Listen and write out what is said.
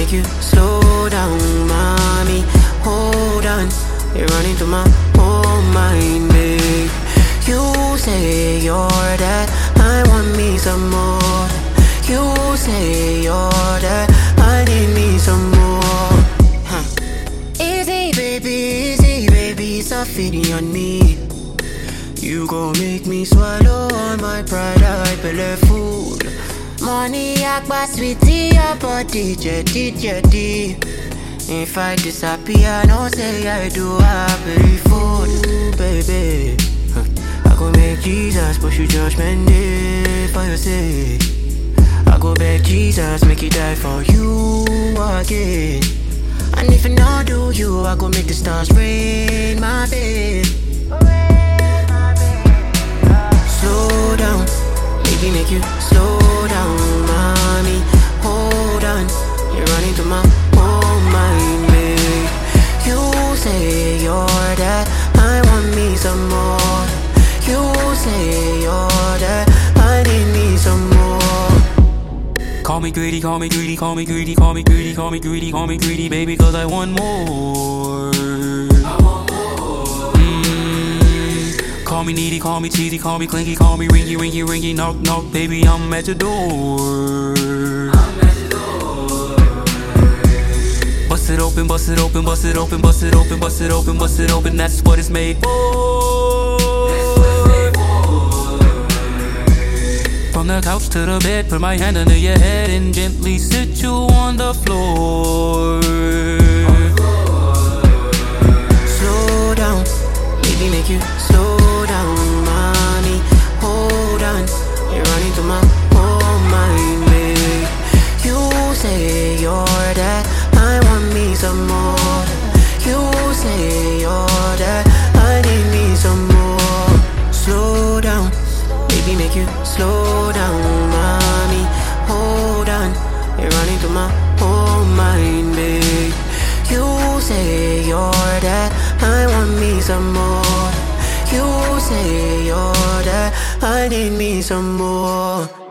make you slow down, mommy. Hold on, you're running through my whole mind, babe. You say you're that, I want me some more. You say you're that, I need me some more. Easy baby, stop feeding on me. You gon' make me swallow all my pride, I believe food. Money, akba, sweetie, your body, jetty. If I disappear, no say I do happy food. Ooh, baby, I go make Jesus push you judgment day for your sake. I go beg Jesus, make it die for you again. And if I not do you, I go make the stars rain, my babe. Slow down, baby, make you slow down, mommy. Hold on, you're running through my whole mind, babe. You say you're that, I want me some more. You say you're that, I need me some more. Call me greedy, call me greedy, call me greedy, call me greedy, call me greedy, call me greedy, baby, cause I want more. Call me needy, call me cheesy, call me clinky, call me ringy, knock, baby, I'm at your door. Bust it open, bust it open, bust it open, bust it open, bust it open, bust it open, that's what it's made for. From the couch to the bed, put my hand under your head and gently sit you on the floor. Slow down, baby, make you slow down, mommy. Hold on, you're running through my whole mind, babe. You say you're that, I want me some more. You say you're that, I need me some more. Slow down, baby, make you slow down, mommy. Hold on, you're running through my whole mind, babe. You say you're that, I want me some more. You say you're that, I need me some more.